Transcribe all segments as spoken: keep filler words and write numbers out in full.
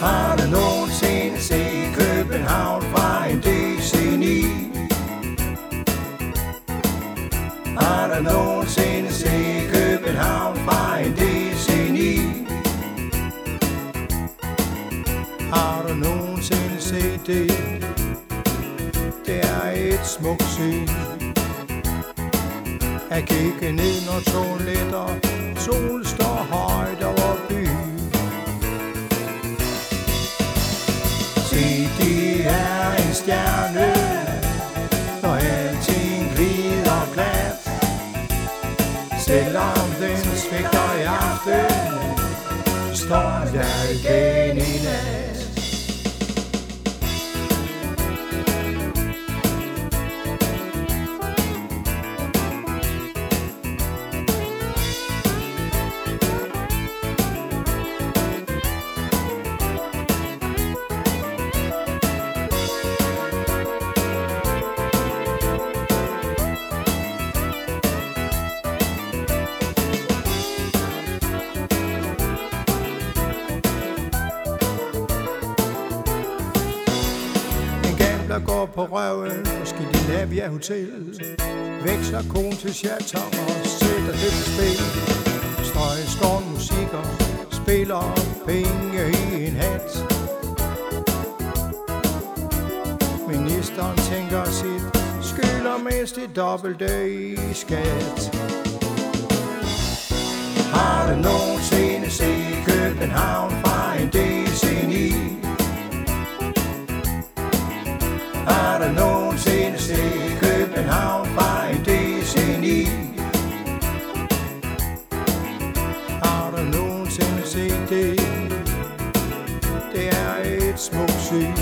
Har du nogensinde set København fra en D C ni? Har du nogensinde set København fra en D C ni? Har du nogensinde set det? Det er et smukt syn at kigge ned, når solen letter. Solen står højt over byen. Se, de er en stjerne, når alting glider glat. Selvom den svigter i aften, står der igen i nat. Der går på røven på Skandinavia Hotel, veksler kon til chaton og sætter det på spil. Strøg storm musikker, spiller penge i en hat. Ministeren tænker sit, skylder mest det dobbelte i skat. Har du nogensinde set København fra en D C ni? Har du nogensinde set København fra en D C ni? Har du nogensinde set det? Det er et smukt syn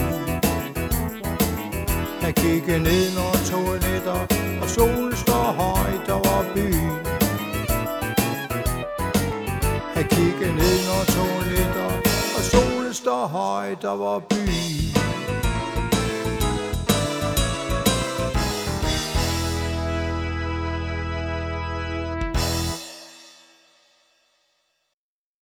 at kigge ned, når toget letter og solen står højt over byen. At kigge ned, når toget letter og solen står højt over byen.